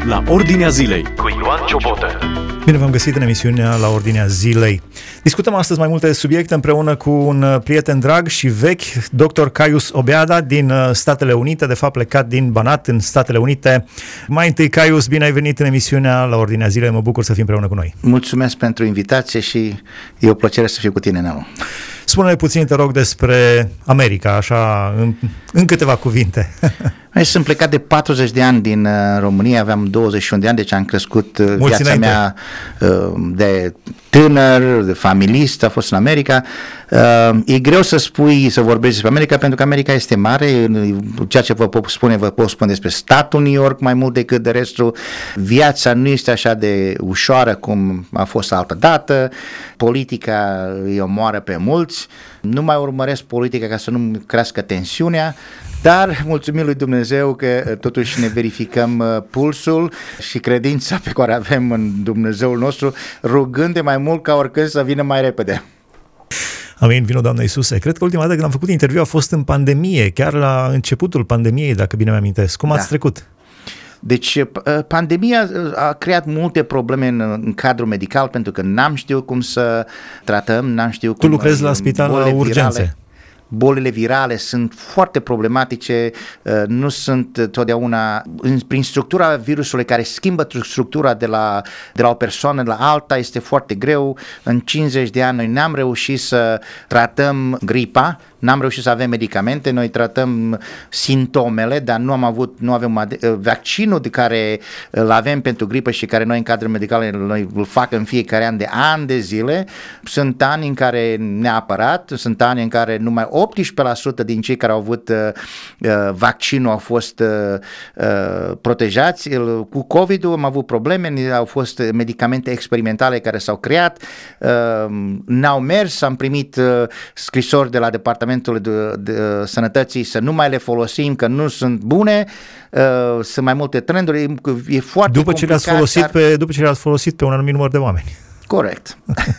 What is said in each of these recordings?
La Ordinea Zilei cu Ioan Ciobotă. Bine v-am găsit în emisiunea La Ordinea Zilei. Discutăm astăzi mai multe subiecte împreună cu un prieten drag și vechi, dr. Caius Obeada din Statele Unite, de fapt plecat din Banat în Statele Unite. Mai întâi, Caius, bine ai venit în emisiunea La Ordinea Zilei, mă bucur să fii împreună cu noi. Mulțumesc pentru invitație și e o plăcere să fiu cu tine, Nelu. Spune-ne puțin, te rog, despre America, așa, în câteva cuvinte. Sunt plecat de 40 de ani din România, aveam 21 de ani, deci am crescut viața mea de tânăr, de familist, a fost în America. E greu să vorbești despre America, pentru că America este mare, ceea ce vă pot spune despre statul New York mai mult decât de restul. Viața nu este așa de ușoară cum a fost altă dată, politica îi omoară pe mulți, nu mai urmăresc politica ca să nu crească tensiunea, dar mulțumim lui Dumnezeu că totuși ne verificăm pulsul și credința pe care avem în Dumnezeul nostru, rugând de mai mult ca oricând să vină mai repede. Amin, vină Doamne Iisuse. Cred că ultima dată când am făcut interviu a fost în pandemie, chiar la începutul pandemiei, dacă bine mi-amintesc. Cum ați trecut? Deci pandemia a creat multe probleme în cadrul medical, pentru că n-am știut cum să tratăm, n-am știut cum... Tu lucrezi la spital la urgențe. Bolile virale sunt foarte problematice, nu sunt totdeauna, prin structura virusului care schimbă structura de la o persoană la alta, este foarte greu. În 50 de ani noi n-am reușit să tratăm gripa, n-am reușit să avem medicamente, noi tratăm simptomele, dar nu avem vaccinul de care îl avem pentru gripă și care noi în cadrul medical noi îl fac în fiecare an de ani de zile. Sunt ani în care ne-a apărat, sunt ani în care numai 18% din cei care au avut vaccinul au fost protejați. Cu COVID-ul am avut probleme, au fost medicamente experimentale care s-au creat, n-au mers, am primit scrisori de la Departamentul de Sănătății să nu mai le folosim, că nu sunt bune, sunt mai multe trenduri, e foarte după ce le-ați folosit pe un anumit număr de oameni. Corect.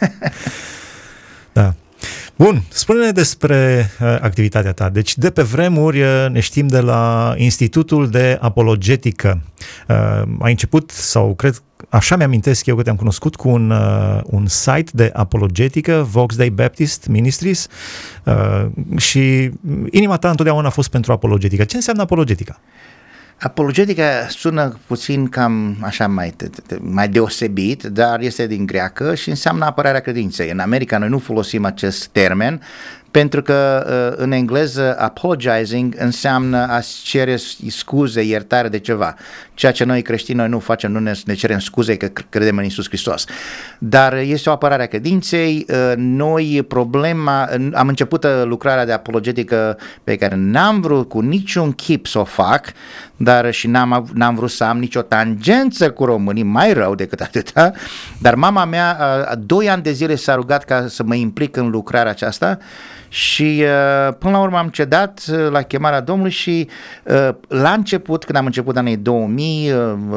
Da. Bun, spune-ne despre activitatea ta. Deci de pe vremuri ne știm de la Institutul de Apologetică. Ai început, sau cred, așa mi-amintesc eu că te-am cunoscut, cu un site de apologetică, Vox Dei Baptist Ministries, și inima ta întotdeauna a fost pentru apologetică. Ce înseamnă apologetica? Apologetica sună puțin cam așa mai deosebit, dar este din greacă și înseamnă apărarea credinței. În America noi nu folosim acest termen, pentru că în engleză apologizing înseamnă a cere scuze, iertare de ceva. Ceea ce noi creștini noi nu facem, nu ne cerem scuze că credem în Iisus Hristos. Dar este o apărare a credinței. Noi am început lucrarea de apologetică pe care n-am vrut cu niciun chip să o fac, dar și n-am vrut să am nicio tangență cu românii, mai rău decât atâta, dar mama mea 2 ani de zile s-a rugat ca să mă implic în lucrarea aceasta și până la urmă am cedat la chemarea Domnului și la început, când am început anii 2000,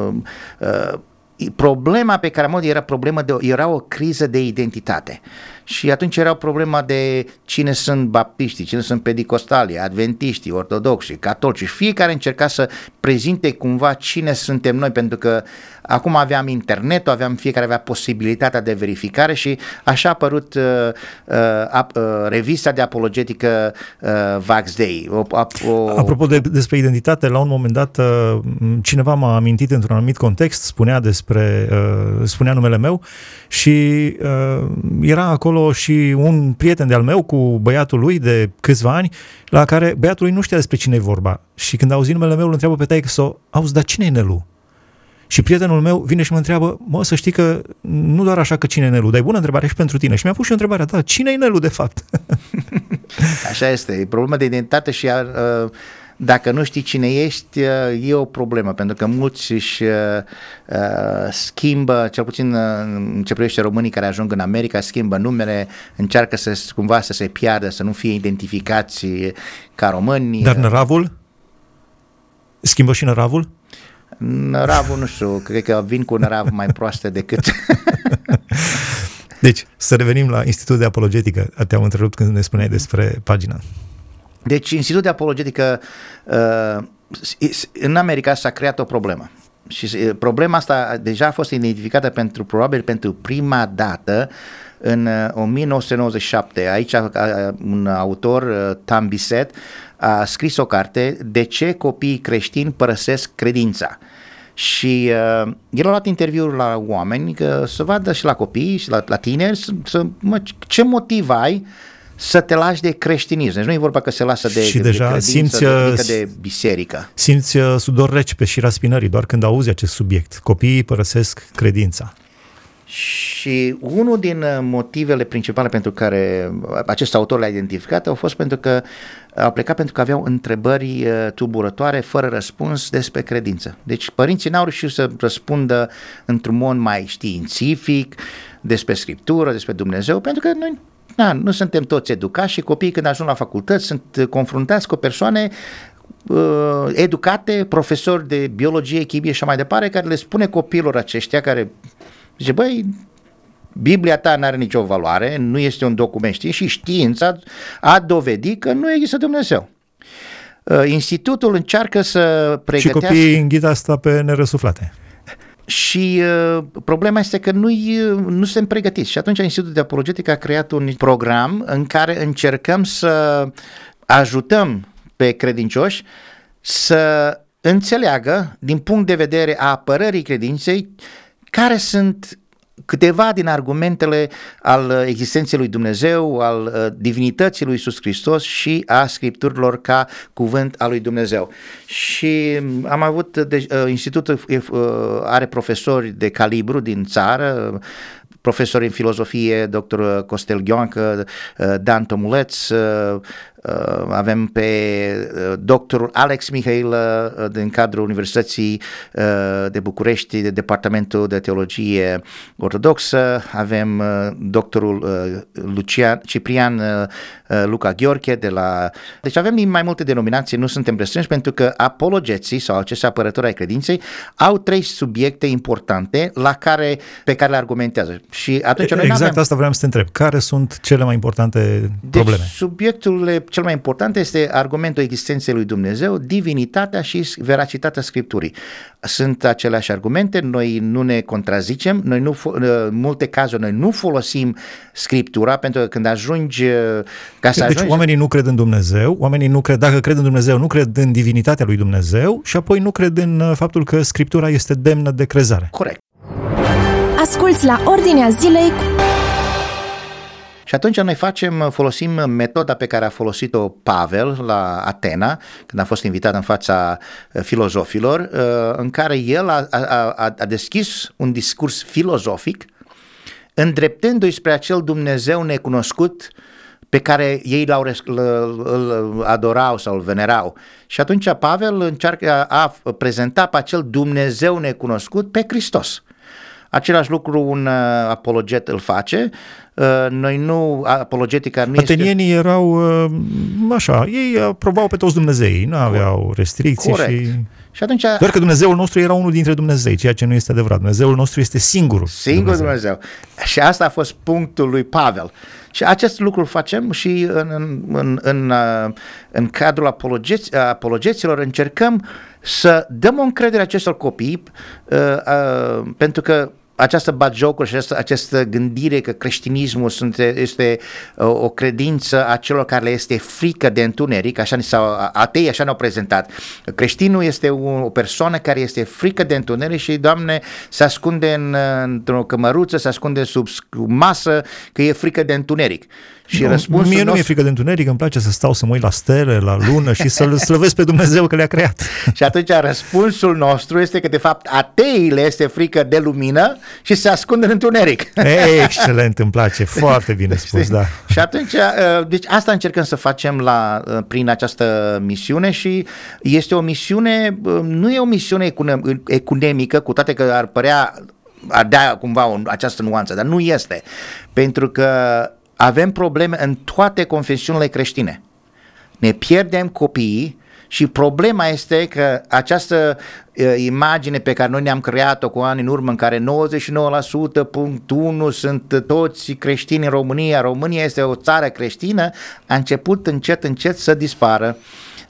problema pe care am avut era o criză de identitate. Și atunci era o problemă de cine sunt baptiștii, cine sunt pedicostalii, adventiștii, ortodoxi, catolici. Fiecare încerca să prezinte cumva cine suntem noi, pentru că acum aveam internetul, fiecare avea posibilitatea de verificare și așa a apărut revista de apologetică Vox Dei. Apropo despre identitate, la un moment dat cineva m-a amintit într-un anumit context, spunea numele meu și era acolo și un prieten de-al meu cu băiatul lui de câțiva ani, la care băiatul lui nu știa despre cine e vorba. Și când auzi numele meu, îl întreabă pe taică-so: auzi, dar cine e Nelu? Și prietenul meu vine și mă întreabă: mă, să știi că nu doar așa că cine e Nelu, dar e bună întrebare și pentru tine. Și mi-a pus și o întrebare: da, cine e Nelu de fapt? Așa este, e problema de identitate și dacă nu știi cine ești, e o problemă, pentru că mulți își schimbă, cel puțin în ce privește românii care ajung în America, schimbă numele, încearcă cumva să se piardă, să nu fie identificați ca români. Dar năravul? Schimbă și năravul? Năravul, nu știu, cred că vin cu nărav mai proaste decât... Deci, să revenim la Institutul de Apologetică. Te-am întrerupt când ne spuneai despre pagina. Deci, Institutul de Apologetică în America s-a creat o problemă. Și problema asta deja a fost identificată probabil pentru prima dată în 1997. Aici un autor, Tom Bissett, a scris o carte, De ce copiii creștini părăsesc credința. Și el a luat interviuri la oameni să vadă și la copii și la tineri ce motiv ai să te lași de creștinism. Deci nu e vorba că se lasă de credință, de biserică. Simți sudor reci pe șira spinării doar când auzi acest subiect. Copiii părăsesc credința. Și unul din motivele principale pentru care acest autor l-a identificat a fost pentru că au plecat pentru că aveau întrebări tulburătoare, fără răspuns despre credință. Deci părinții n-au reușit să răspundă într-un mod mai științific despre Scriptură, despre Dumnezeu, pentru că noi nu suntem toți educați și copiii când ajung la facultăți sunt confruntați cu persoane educate, profesori de biologie, chimie și mai departe, care le spune copiilor aceștia care zice, băi, Biblia ta n-are nicio valoare, nu este un document științific și știința a dovedit că nu există Dumnezeu. Institutul încearcă să pregătească... Și copiii înghit asta pe nerăsuflate. Și problema este că nu suntem pregătiți. Și atunci Institutul de Apologetică a creat un program în care încercăm să ajutăm pe credincioși să înțeleagă, din punct de vedere a apărării credinței, care sunt câteva din argumentele al existenței lui Dumnezeu, al divinității lui Iisus Hristos și a Scripturilor ca cuvânt al lui Dumnezeu. Și am avut, institutul are profesori de calibru din țară, profesori în filozofie, dr. Costel Ghioancă, Dan Tomuleț, avem pe doctorul Alex Mihail din cadrul Universității de București, de Departamentul de Teologie Ortodoxă, avem doctorul Ciprian Luca Gheorghe Deci avem din mai multe denominații, nu suntem restrânși, pentru că apologeții sau acești apărători ai credinței au 3 subiecte importante pe care le argumentează. Și atunci exact asta vreau să te întreb. Care sunt cele mai importante probleme? Deci subiectul cel mai important este argumentul existenței lui Dumnezeu, divinitatea și veracitatea Scripturii. Sunt aceleași argumente, noi nu ne contrazicem, în multe cazuri noi nu folosim Scriptura, pentru că când ajungi Deci oamenii nu cred în Dumnezeu, dacă cred în Dumnezeu, nu cred în divinitatea lui Dumnezeu și apoi nu cred în faptul că Scriptura este demnă de crezare. Corect. Asculți la Ordinea Zilei. Și atunci noi folosim metoda pe care a folosit-o Pavel la Atena, când a fost invitat în fața filozofilor, în care el a deschis un discurs filozofic, îndreptându-i spre acel Dumnezeu necunoscut pe care ei îl adorau sau îl venerau. Și atunci Pavel a prezentat pe acel Dumnezeu necunoscut pe Hristos. Același lucru un apologet îl face. Apologetica nu este... Atenienii erau așa, ei aprobau pe toți Dumnezeii, nu aveau restricții. Corect. Și atunci... Doar că Dumnezeul nostru era unul dintre Dumnezei, ceea ce nu este adevărat. Dumnezeul nostru este singurul Dumnezeu. Și asta a fost punctul lui Pavel. Și acest lucru îl facem și în cadrul apologeților încercăm să dăm o încredere acestor copii, pentru că această batjocură și această gândire că creștinismul este o credință a celor care le este frică de întuneric, atei așa ne-au prezentat. Creștinul este o persoană care este frică de întuneric și, Doamne, se ascunde într-o cămăruță, se ascunde sub masă că e frică de întuneric. Și mie nu mi-e frică de întuneric, îmi place să stau să mă uit la stele, la lună și să-L slăvesc pe Dumnezeu că le-a creat. Și atunci răspunsul nostru este că de fapt ateii le este frică de lumină și se ascund în întuneric. Excelent, îmi place, foarte bine spus, da. Și atunci, deci asta încercăm să facem prin această misiune și este o misiune, nu e o misiune ecunemică, cu toate că ar da cumva această nuanță, dar nu este, pentru că avem probleme în toate confesiunile creștine. Ne pierdem copiii și problema este că această imagine pe care noi ne-am creat-o cu ani în urmă, în care 99,1% sunt toți creștini în România este o țară creștină, a început încet să dispară.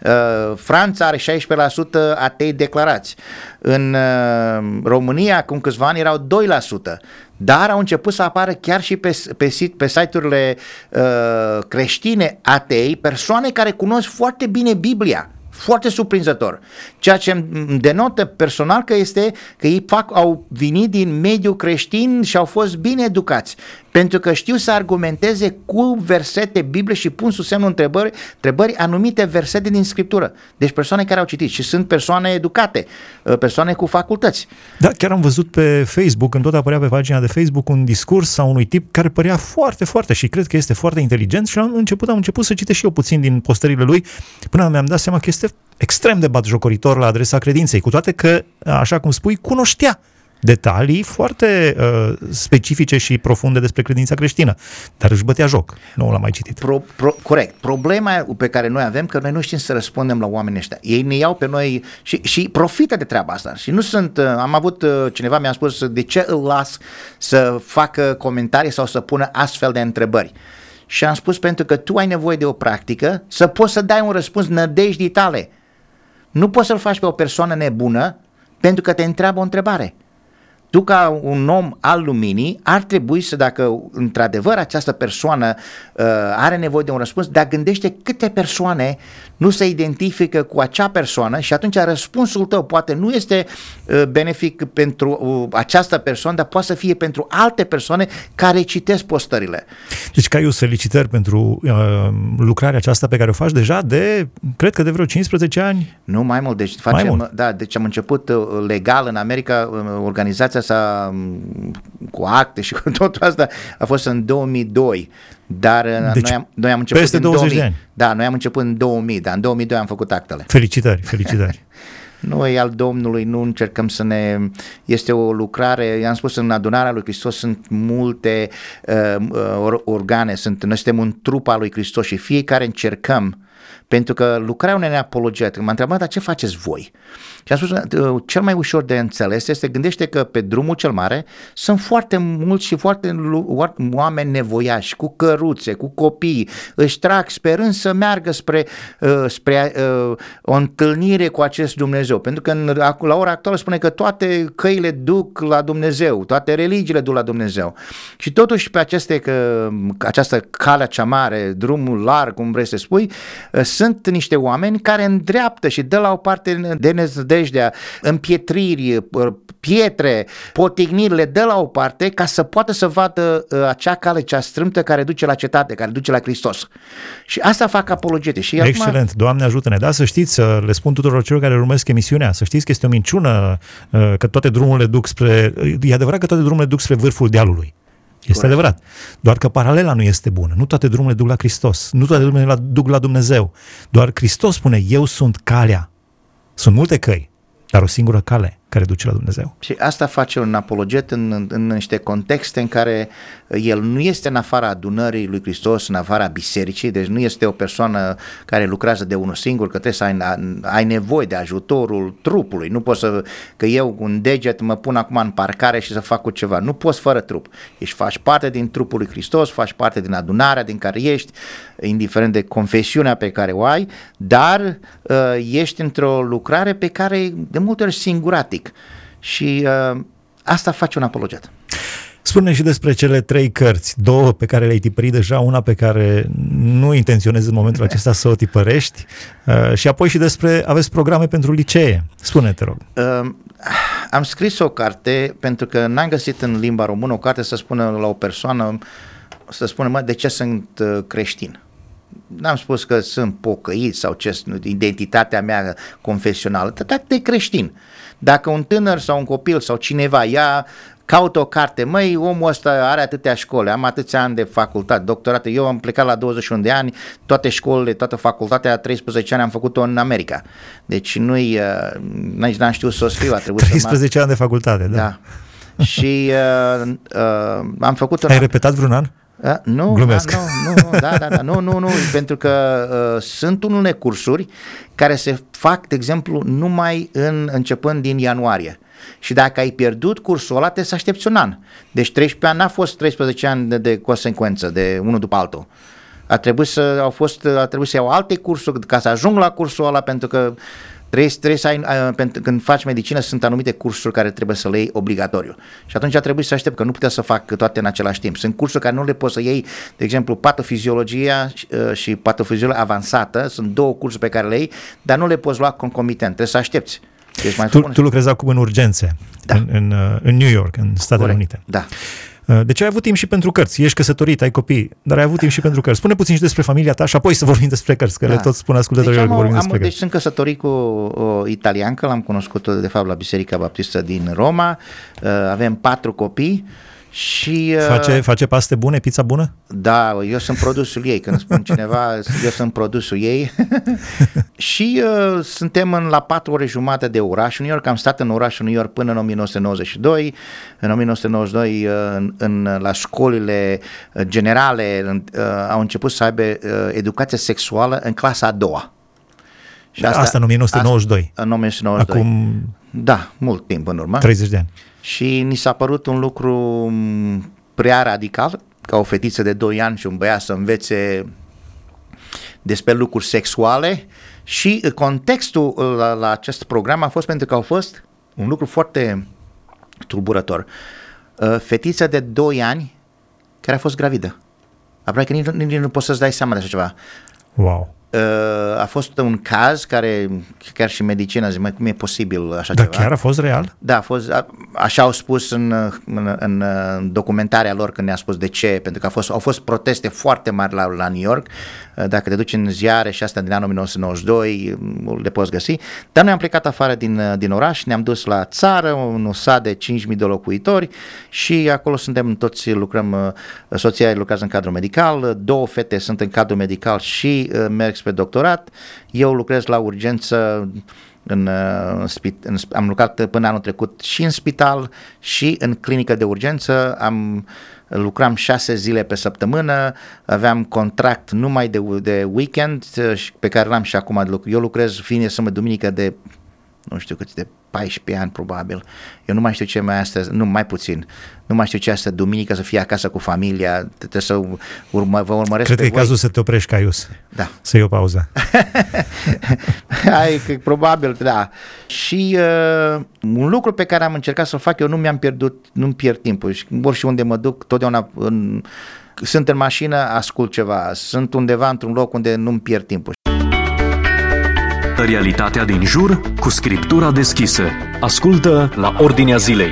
Franța are 16% atei declarați. În România, acum câțiva ani, erau 2%. Dar au început să apară chiar și pe site-urile creștine atei persoane care cunosc foarte bine Biblia. Foarte surprinzător. Ceea ce îmi denotă personal că ei au venit din mediul creștin și au fost bine educați, pentru că știu să argumenteze cu versete biblice și pun sub semnul întrebări anumite versete din Scriptură. Deci persoane care au citit și sunt persoane educate, persoane cu facultăți. Da, chiar am văzut pe Facebook, când tot apărea pe pagina de Facebook, un discurs a unui tip care părea foarte, foarte, și cred că este foarte inteligent, și am început să citesc și eu puțin din postările lui, până mi-am dat seama că este extrem de batjocoritor la adresa credinței, cu toate că, așa cum spui, cunoștea detalii foarte specifice și profunde despre credința creștină, dar își bătea joc. Nu l-am mai citit. Corect. Problema pe care noi avem, că noi nu știm să răspundem la oamenii ăștia. Ei ne iau pe noi și profită de treaba asta. Și nu sunt, am avut cineva mi-a spus, de ce îl las să facă comentarii sau să pună astfel de întrebări? Și am spus, pentru că tu ai nevoie de o practică să poți să dai un răspuns nădejdii tale. Nu poți să-l faci pe o persoană nebună pentru că te întreabă o întrebare. Tu, ca un om al luminii, ar trebui să, dacă într-adevăr această persoană are nevoie de un răspuns, dar gândește câte persoane nu se identifică cu acea persoană și atunci răspunsul tău poate nu este benefic pentru această persoană, dar poate să fie pentru alte persoane care citesc postările. Deci, Caiu, felicitări pentru lucrarea aceasta pe care o faci deja cred că de vreo 15 ani. Nu, mai mult. Deci, deci am început legal în America, organizația cu acte și cu totul asta a fost în 2002, dar deci, noi am început peste în 20 2000. de ani. Da, noi am început în 2000, dar în 2002 am făcut actele. Felicitări. Noi al Domnului nu încercăm să ne... Este o lucrare, i-am spus, în adunarea lui Hristos sunt multe organe, noi suntem un trup al lui Hristos și fiecare încercăm, pentru că lucrarea unei apologete. M-a întrebat, dar ce faceți voi? Și am spus, cel mai ușor de înțeles este, gândește că pe drumul cel mare sunt foarte mulți și foarte oameni nevoiași, cu căruțe, cu copii, își trag sperând să meargă spre o întâlnire cu acest Dumnezeu. Pentru că la ora actuală spune că toate căile duc la Dumnezeu, toate religiile duc la Dumnezeu. Și totuși pe această calea cea mare, drumul larg, cum vrei să spui, sunt niște oameni care îndreaptă și dă la o parte de nădejdea, împietriri, pietre, potigniri, le dă la o parte ca să poată să vadă acea cale, cea strâmtă care duce la cetate, care duce la Hristos. Și asta fac apologete. Și excelent, acum... Doamne ajută-ne. Da, să știți, le spun tuturor celor care urmăresc emisiunea, să știți că este o minciună că toate drumurile duc spre... E adevărat că toate drumurile duc spre vârful dealului. Este adevărat. Doar că paralela nu este bună. Nu toate drumurile duc la Hristos. Nu toate drumurile duc la Dumnezeu. Doar Hristos spune, eu sunt calea. Sunt multe căi, dar o singură cale care duce la Dumnezeu. Și asta face un apologet în niște contexte în care el nu este în afara adunării lui Hristos, în afara bisericii, deci nu este o persoană care lucrează de unul singur, că trebuie să ai nevoie de ajutorul trupului. Nu poți că eu un deget mă pun acum în parcare și să fac cu ceva. Nu poți fără trup. Ești, faci parte din trupul lui Hristos, faci parte din adunarea din care ești, indiferent de confesiunea pe care o ai, dar ești într-o lucrare pe care de multe ori singuratic. Și asta face un apologet. Spune și despre cele 3 cărți, 2 pe care le-ai tipărit deja, una pe care nu intenționezi în momentul acesta să o tipărești, și apoi și aveți programe pentru licee. Spune, te rog. Am scris o carte pentru că n-am găsit în limba română o carte să spună la o persoană, să spună, de ce sunt creștin. N-am spus că sunt pocăit sau ce, identitatea mea confesională, dar de creștin. Dacă un tânăr sau un copil sau cineva caută o carte, omul ăsta are atâtea școli, am atâția ani de facultate, doctorate, eu am plecat la 21 de ani, toate școlile, toată facultatea, 13 ani am făcut-o în America. Deci n-am știut să o scriu, a trebuit 13 ani de facultate, da. Și am făcut-o... Ai repetat vreun an? Nu, glumesc. Nu, pentru că sunt unele cursuri care se fac, de exemplu, numai începând din ianuarie. Și dacă ai pierdut cursul ăla, trebuie să aștepți un an. Deci 13 ani n-a fost 13 ani de consecvență, de unul după altul. A trebuit să iau alte cursuri ca să ajung la cursul ăla, pentru că trebuie să ai, când faci medicină, sunt anumite cursuri care trebuie să le iei obligatoriu. Și atunci a trebuit să aștept, că nu putea să fac toate în același timp. Sunt cursuri care nu le poți să iei, de exemplu, patofiziologia și patofiziologia avansată, sunt două cursuri pe care le iei, dar nu le poți lua concomitent, trebuie să aștepți. Tu lucrezi acum în urgențe, da. în New York, în Statele Unite. Da. Deci ai avut timp și pentru cărți. Ești căsătorit, ai copii, dar ai avut timp și pentru cărți. Spune puțin și despre familia ta și apoi să vorbim despre cărți, că le tot spun ascultătorilor că vorbim despre cărți. Deci sunt căsătorit cu o italiancă, l-am cunoscut de fapt la Biserica Baptistă din Roma. Avem 4 copii. Și, face paste bune, pizza bună? Da, eu sunt produsul ei. Când spun cineva, eu sunt produsul ei. Și suntem la 4 ore jumate de orașul New York. Am stat în orașul New York până în 1992. În 1992, la școlile generale, au început să aibă educație sexuală în clasa a doua. Și asta în 1992. În 1992. Acum... Da, mult timp în urmă. 30 de ani. Și ni s-a părut un lucru prea radical, ca o fetiță de 2 ani și un băiat să învețe despre lucruri sexuale, și contextul la acest program a fost pentru că au fost un lucru foarte tulburător. Fetița de 2 ani care a fost gravidă. Aproape că nici nu poți să-ți dai seama de așa ceva. Wow. A fost un caz care, chiar și medicina zice, cum e posibil așa ceva? Dar chiar a fost real? Da, a fost, așa au spus în documentarea lor când ne-a spus de ce, pentru că au fost proteste foarte mari la New York. Dacă te duci în ziare și asta din anul 1992, le poți găsi. Dar noi am plecat afară din oraș, ne-am dus la țară, un sat de 5.000 de locuitori, și acolo suntem toți, lucrăm, soția lucrează în cadrul medical, 2 fete sunt în cadrul medical și merg spre doctorat. Eu lucrez la urgență, am lucrat până anul trecut și în spital și în clinică de urgență. Lucram 6 zile pe săptămână, aveam contract numai de weekend pe care l-am și acum de lucru. Eu lucrez fine, sâmbătă, duminică de nu știu cât, de 14 ani probabil. Eu nu mai știu ce mai astăzi, nu, mai puțin. Nu mai știu ce asta duminică să fie acasă cu familia, trebuie să vă urmăresc. Cred că e cazul să te oprești, Caius. Da. Să iei o pauză. Probabil, da. Și un lucru pe care am încercat să-l fac, eu nu-mi pierd timpul. Și orice unde mă duc, totdeauna sunt în mașină, ascult ceva. Sunt undeva într-un loc unde nu-mi pierd timpul. Realitatea din jur cu scriptura deschisă. Ascultă la Ordinea Zilei.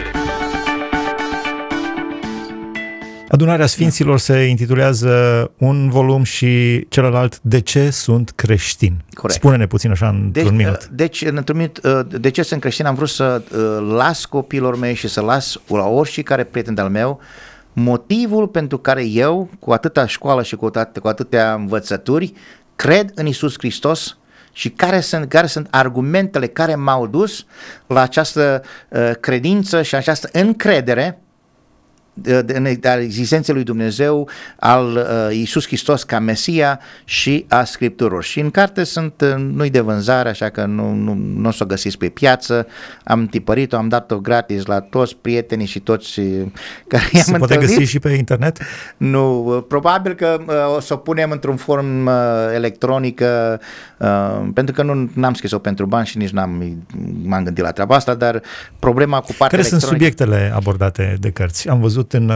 Adunarea Sfinților se intitulează un volum și celălalt De ce sunt creștin? Corect. Spune-ne puțin așa într-un minut. Într-un minut, de ce sunt creștin? Am vrut să las copiilor mei și să las la oricare prieten al meu motivul pentru care eu, cu atâta școală și cu atâtea învățături, cred în Iisus Hristos. Și care sunt argumentele care m-au dus la această credință și această încredere în existența lui Dumnezeu, al Iisus Hristos ca Mesia și a Scripturilor. Și în carte nu-i de vânzare, așa că nu o să o găsiți pe piață. Am tipărit-o, am dat-o gratis la toți prietenii și toți care i-am întâlnit. Se poate găsi și pe internet? Nu, probabil că o să o punem într-un form electronică, pentru că nu am scris-o pentru bani și nici m-am gândit la treaba asta, dar problema cu partea care electronică... sunt subiectele abordate de cărți? Am văzut în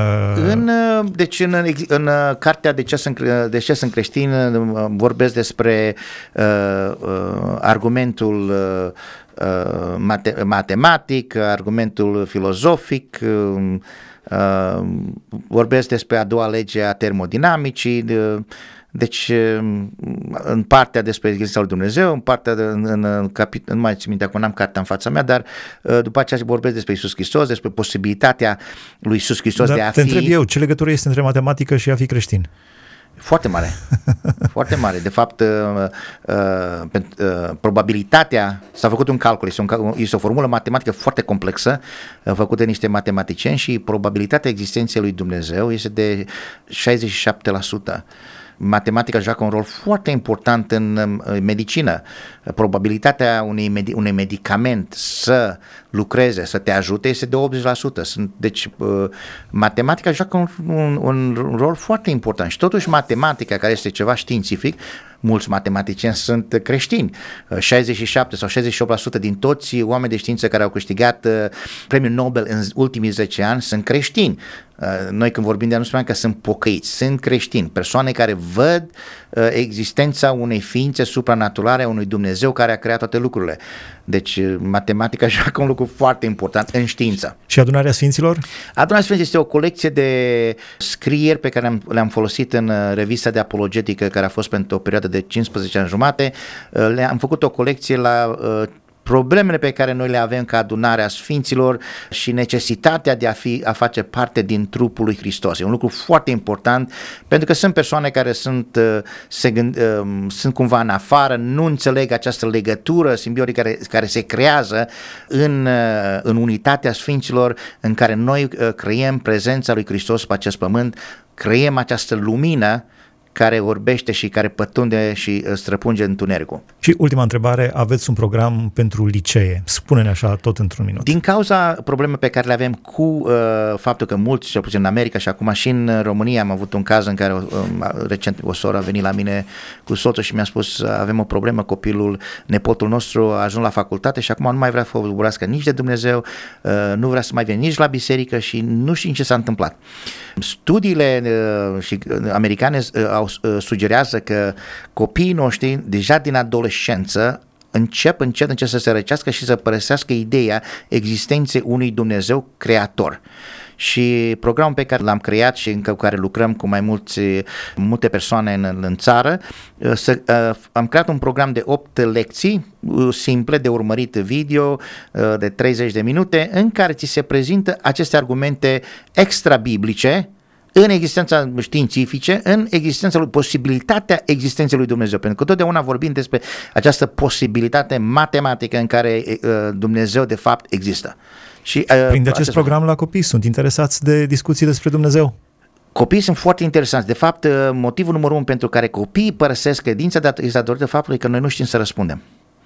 cartea De ce sunt creștin vorbesc despre argumentul matematic, argumentul filozofic, vorbesc despre a doua lege a termodinamicii. Deci, în partea despre existența lui Dumnezeu, în partea nu mai țin minte, acum n-am cartea în fața mea, dar după aceea vorbesc despre Iisus Hristos, despre posibilitatea lui Iisus Hristos de a fi... Te întreb eu, ce legătură este între matematică și a fi creștin? Foarte mare, foarte mare. De fapt, probabilitatea, s-a făcut un calcul, este o formulă matematică foarte complexă, făcută de niște matematicieni, și probabilitatea existenței lui Dumnezeu este de 67%. Matematica joacă un rol foarte important în medicină. Probabilitatea unui medicament să lucreze, să te ajute, este de 80%. Deci matematica joacă un rol foarte important și totuși matematica, care este ceva științific, mulți matematicieni sunt creștini. 67 sau 68% din toți oameni de știință care au câștigat premiul Nobel în ultimii 10 ani sunt creștini. Noi când vorbim de ea nu spunem că sunt pocăiți, sunt creștini, persoane care văd existența unei ființe supranaturale, a unui Dumnezeu care a creat toate lucrurile. Deci matematica joacă un lucru foarte important în știință. Și Adunarea Sfinților? Adunarea Sfinților este o colecție de scrieri pe care le-am folosit în revista de apologetică care a fost pentru o perioadă de 15 ani jumate. Le-am făcut o colecție la problemele pe care noi le avem ca Adunarea Sfinților și necesitatea de a face parte din trupul lui Hristos. E un lucru foarte important pentru că sunt persoane care sunt cumva în afară, nu înțeleg această legătură simbiotică care se creează în unitatea Sfinților, în care noi creăm prezența lui Hristos pe acest pământ, creăm această lumină care vorbește și care pătunde și străpunge întunericul. Și ultima întrebare, aveți un program pentru licee? Spune-ne așa tot într-un minut. Din cauza problemei pe care le avem cu faptul că mulți, cel puțin în America și acum și în România, am avut un caz în care recent o soră a venit la mine cu soțul și mi-a spus avem o problemă, copilul, nepotul nostru a ajuns la facultate și acum nu mai vrea să vorbească nici de Dumnezeu, nu vrea să mai vină nici la biserică și nu știu ce s-a întâmplat. Studiile americane sugerează că copiii noștri deja din adolescență încep încet să se răcească și să părăsească ideea existenței unui Dumnezeu creator. Și programul pe care l-am creat și încă cu care lucrăm cu multe persoane în țară, am creat un program de 8 lecții simple de urmărit video de 30 de minute în care ți se prezintă aceste argumente extra-biblice în existența științifice, în existența lui, posibilitatea existenței lui Dumnezeu. Pentru că totdeauna vorbim despre această posibilitate matematică în care Dumnezeu de fapt există. Și, prin acest program la copii sunt interesați de discuții despre Dumnezeu? Copiii sunt foarte interesanți. De fapt, motivul numărul 1 pentru care copiii părăsesc credința este datorită faptului că noi nu știm să răspundem.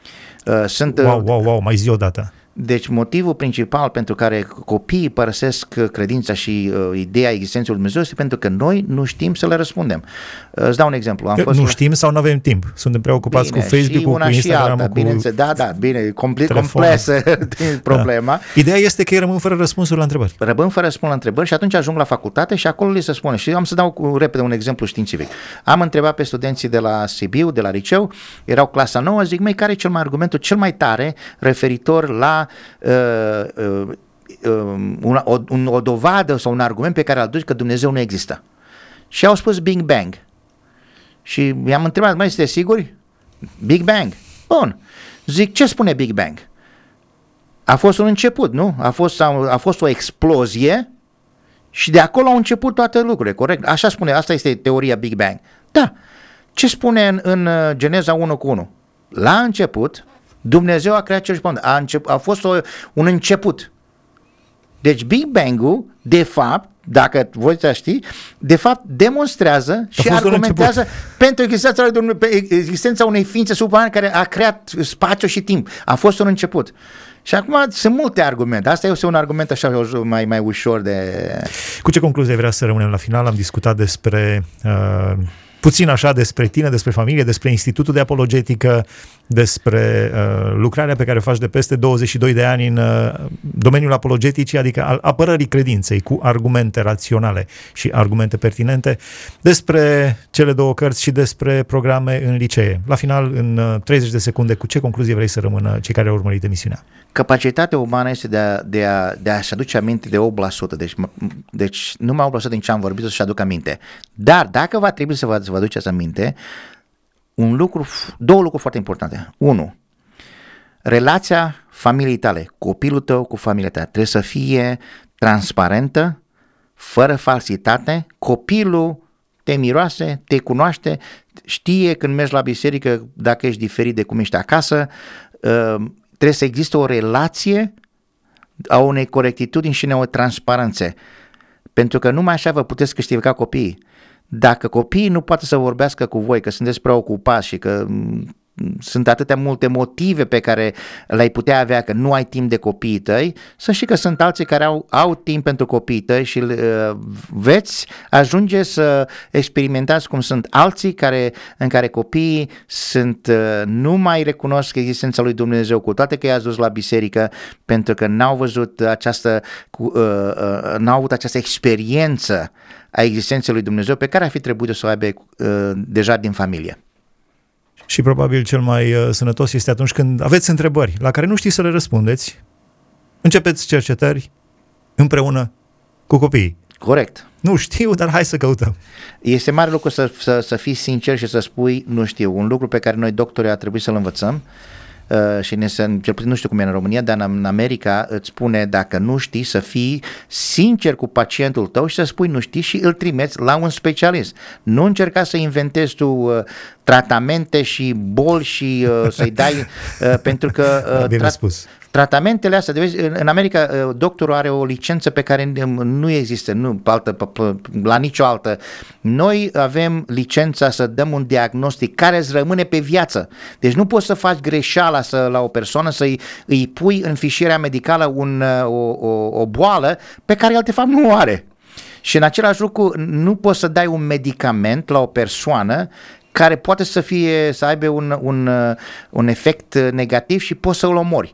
Wow, mai zi o dată. Deci motivul principal pentru care copiii părăsesc credința și ideea existenței lui Dumnezeu este pentru că noi nu știm să le răspundem. Îți dau un exemplu. Nu știm sau nu avem timp? Suntem preocupați cu Facebook-ul, cu Instagram-ul, cu complexă problema. Da. Ideea este că ei rămân fără răspunsuri la întrebări. Rămân fără răspunsuri la întrebări și atunci ajung la facultate și acolo li se spune. Și am să dau repede un exemplu științific. Am întrebat pe studenții de la Sibiu, de la liceu, erau clasa 9, zic, măi, care e argumentul cel mai tare referitor la o dovadă sau un argument pe care îl aduci că Dumnezeu nu există. Și au spus Big Bang. Și i-am întrebat, măi, sunteți siguri? Big Bang. Bun. Zic, ce spune Big Bang? A fost un început, nu? A fost o explozie și de acolo au început toate lucrurile, corect? Așa spune, asta este teoria Big Bang. Da. Ce spune în Geneza 1:1? La început Dumnezeu a creat cerul și pământul. A fost un început. Deci Big Bang-ul, de fapt, dacă voi să știi, de fapt demonstrează și argumentează pentru existența unei ființe suprane care a creat spațiu și timp. A fost un început. Și acum sunt multe argumente. Asta este un argument așa mai ușor de... Cu ce concluzie vrea să rămânem la final? Am discutat despre... puțin așa despre tine, despre familie, despre Institutul de Apologetică, despre lucrarea pe care o faci de peste 22 de ani în domeniul apologeticii, adică al apărării credinței cu argumente raționale și argumente pertinente, despre cele 2 cărți și despre programe în licee. La final, în 30 de secunde, cu ce concluzie vrei să rămână cei care au urmărit emisiunea? Capacitatea umană este de a-și aduce aminte de 8%, deci numai 8% din ce am vorbit să-și aduc aminte. Dar dacă va trebui să vă aduceți aminte, 2 lucruri foarte importante. 1. Relația familiei tale, copilul tău cu familia ta, trebuie să fie transparentă, fără falsitate. Copilul te miroase, te cunoaște, știe când mergi la biserică dacă ești diferit de cum ești acasă. Trebuie să existe o relație a unei corectitudini și o transparențe. Pentru că numai așa vă puteți câștiga copiii. Dacă copiii nu poate să vorbească cu voi, că sunteți preocupați și că sunt atâtea multe motive pe care le-ai putea avea că nu ai timp de copiii tăi, să știi că sunt alții care au timp pentru copiii tăi și veți ajunge să experimentați cum sunt alții în care copiii nu mai recunosc existența lui Dumnezeu, cu toate că i-ați dus la biserică, pentru că n-au avut această experiență a existenței lui Dumnezeu pe care ar fi trebuit să o aibă deja din familie. Și probabil cel mai sănătos este atunci când aveți întrebări la care nu știți să le răspundeți, începeți cercetări împreună cu copiii. Corect. Nu știu, dar hai să căutăm. Este mare lucru să fii sincer și să spui nu știu. Un lucru pe care noi doctorii ar trebui să-l învățăm și cel puțin nu știu cum e în România, dar în America îți spune dacă nu știi să fii sincer cu pacientul tău și să spui nu știi și îl trimiți la un specialist. Nu încerca să inventezi tu tratamente și boli și să-i dai pentru că tratamentele astea, în America doctorul are o licență pe care nu există la nicio altă. Noi avem licența să dăm un diagnostic care îți rămâne pe viață. Deci nu poți să faci greșeala la o persoană, îi pui în fișierea medicală o boală pe care el de fapt nu o are. Și în același lucru nu poți să dai un medicament la o persoană care poate să aibă un efect negativ și poți să îl omori.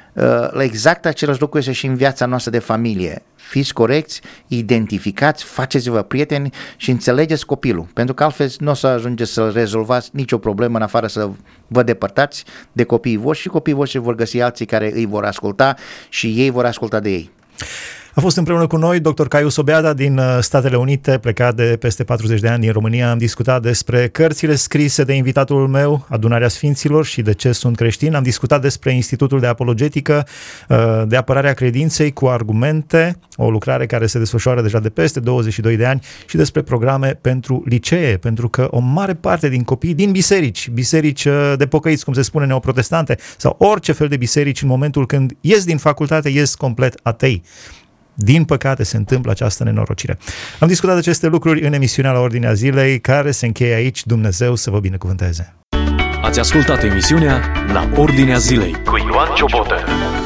Exact același lucru este și în viața noastră de familie. Fiți corecți, identificați, faceți-vă prieteni și înțelegeți copilul, pentru că altfel nu o să ajungeți să rezolvați nicio problemă în afară să vă depărtați de copiii voștri și copiii voștri vor găsi alții care îi vor asculta și ei vor asculta de ei. A fost împreună cu noi dr. Caiu Sobeada din Statele Unite, plecat de peste 40 de ani din România. Am discutat despre cărțile scrise de invitatul meu, Adunarea Sfinților și de ce sunt creștin. Am discutat despre Institutul de Apologetică, de apărarea credinței cu argumente, o lucrare care se desfășoară deja de peste 22 de ani și despre programe pentru licee, pentru că o mare parte din copii din biserici de pocăiți, cum se spune, neoprotestante sau orice fel de biserici, în momentul când ies din facultate, ies complet atei. Din păcate se întâmplă această nenorocire. Am discutat aceste lucruri în emisiunea La Ordinea Zilei, care se încheie aici. Dumnezeu să vă binecuvânteze. Ați ascultat emisiunea La Ordinea Zilei cu Ioan Ciobotă.